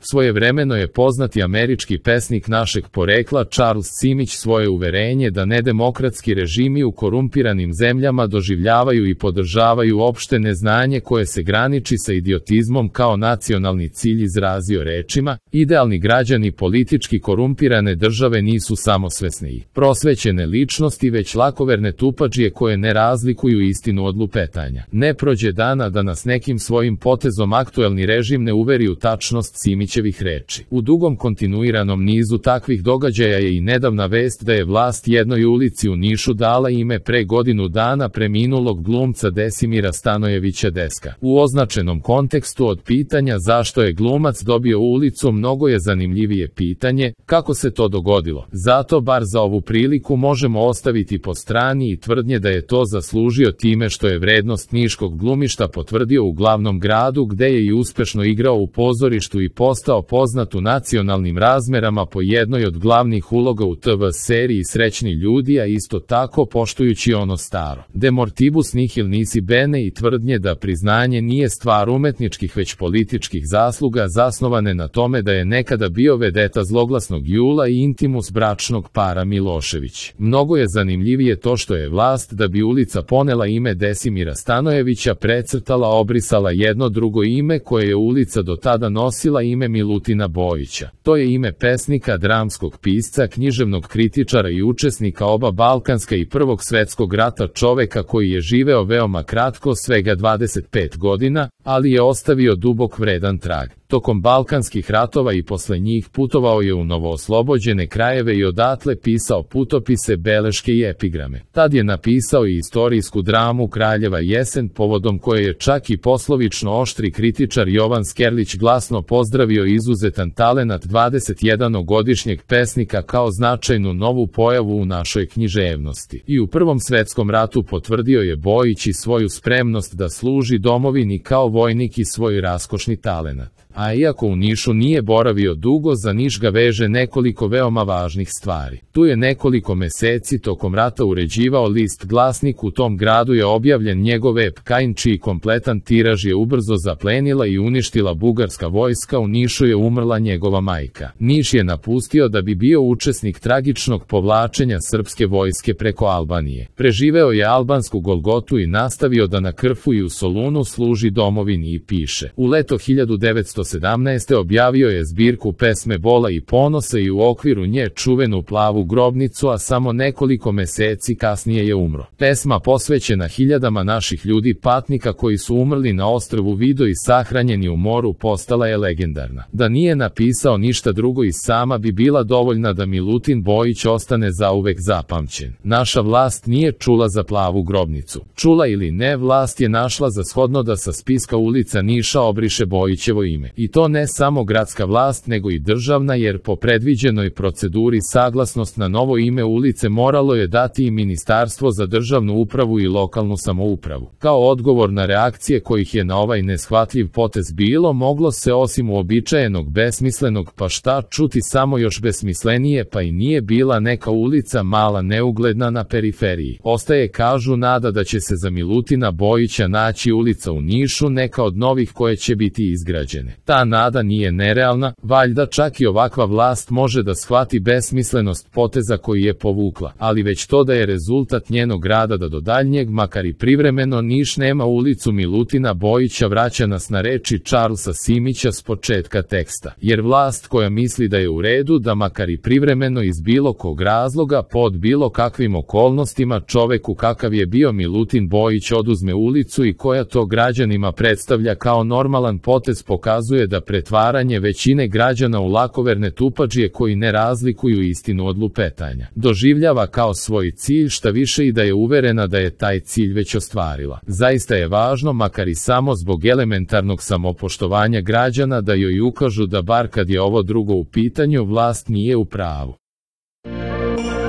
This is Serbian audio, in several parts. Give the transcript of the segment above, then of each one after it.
Svojevremeno je poznati američki pesnik našeg porekla Charles Simić svoje uverenje da nedemokratski režimi u korumpiranim zemljama doživljavaju i podržavaju opšte neznanje koje se graniči sa idiotizmom kao nacionalni cilj izrazio rečima: idealni građani politički korumpirane države nisu samosvesne i prosvećene ličnosti, već lakoverne tupadžije koje ne razlikuju istinu od lupetanja. Ne prođe dana da nas nekim svojim potezom aktuelni režim ne uveri u tačnost Simićevih reči. U dugom kontinuiranom nizu takvih događaja je i nedavna vest da je vlast jednoj ulici u Nišu dala ime pre godinu dana preminulog glumca Desimira Stanojevića Deska. U označenom kontekstu od pitanja zašto je glumac dobio ulicu mnogo je zanimljivije pitanje kako se to dogodilo. Zato bar za ovu priliku možemo ostaviti po strani i tvrdnje da je to zaslužio time što je vrednost niškog glumišta potvrdio u glavnom gradu gde je i uspešno igrao u pozorištu i postao poznat u nacionalnim razmerama po jednoj od glavnih uloga u TV seriji Srećni ljudi, a isto tako poštujući ono staro de mortibus nihil nisi bene i tvrdnje da priznanje nije stvar umetničkih već političkih zasluga zasnovane na tome da je nekada bio vedeta zloglasnog Jula i intimus bračnog para Milošević. Mnogo je zanimljivije to što je vlast, da bi ulica ponela ime Desimira Stanojevića, precrtala, obrisala jedno drugo ime koje je ulica do tada nosila, ime Milutina Bojića. To je ime pesnika, dramskog pisca, književnog kritičara i učesnika oba Balkanska i Prvog svetskog rata, čoveka koji je živeo veoma kratko, svega 25 godina, ali je ostavio dubok vredan trag. Tokom Balkanskih ratova i posle njih putovao je u novooslobođene krajeve i odatle pisao putopise, beleške i epigrame. Tad je napisao i istorijsku dramu Kraljeva jesen, povodom koje je čak i poslovično oštri kritičar Jovan Skerlić glasno pozdravio izuzetan talenat 21-godišnjeg pesnika kao značajnu novu pojavu u našoj književnosti. I u Prvom svetskom ratu potvrdio je Bojić i svoju spremnost da služi domovini kao vojnik i svoj raskošni talenat. A iako u Nišu nije boravio dugo, za Niš ga veže nekoliko veoma važnih stvari. Tu je nekoliko meseci tokom rata uređivao list Glasnik, u tom gradu je objavljen njegov ep Kain, čiji kompletan tiraž je ubrzo zaplenila i uništila bugarska vojska, u Nišu je umrla njegova majka. Niš je napustio da bi bio učesnik tragičnog povlačenja srpske vojske preko Albanije. Preživeo je albansku Golgotu i nastavio da na Krfu i u Solunu služi domovini i piše. U leto 1917. objavio je zbirku pesme Bola i ponosa i u okviru nje čuvenu Plavu grobnicu, a samo nekoliko meseci kasnije je umro. Pesma posvećena hiljadama naših ljudi patnika koji su umrli na ostrvu Vido i sahranjeni u moru postala je legendarna. Da nije napisao ništa drugo i sama bi bila dovoljna da Milutin Bojić ostane zauvek zapamćen. Naša vlast nije čula za Plavu grobnicu. Čula ili ne, vlast je našla za shodno da sa spiska ulica Niša obriše Bojićevo ime. I to ne samo gradska vlast nego i državna, jer po predviđenoj proceduri saglasnost na novo ime ulice moralo je dati i Ministarstvo za državnu upravu i lokalnu samoupravu. Kao odgovor na reakcije kojih je na ovaj neshvatljiv potez bilo, moglo se osim uobičajenog besmislenog pa šta čuti samo još besmislenije, pa i nije bila neka ulica mala neugledna na periferiji. Ostaje, kažu, nada da će se za Milutina Bojića naći ulica u Nišu, neka od novih koje će biti izgrađene. Ta nada nije nerealna, valjda čak i ovakva vlast može da shvati besmislenost poteza koji je povukla, ali već to da je rezultat njenog rada da do daljnjeg, makar i privremeno, Niš nema ulicu Milutina Bojića vraća nas na reči Charlesa Simića s početka teksta, jer vlast koja misli da je u redu da makar i privremeno iz bilo kog razloga, pod bilo kakvim okolnostima, čoveku kakav je bio Milutin Bojić oduzme ulicu i koja to građanima predstavlja kao normalan potez, pokazuje da pretvaranje većine građana u lakoverne tupadžije koji ne razlikuju istinu od lupetanja doživljava kao svoj cilj, šta više i da je uverena da je taj cilj već ostvarila. Zaista je važno, makar i samo zbog elementarnog samopoštovanja građana, da joj ukažu da bar kad je ovo drugo u pitanju, vlast nije u pravu.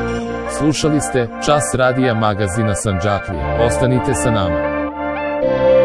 Slušali ste Čas radija magazina Sandžaklija. Ostanite sa nama.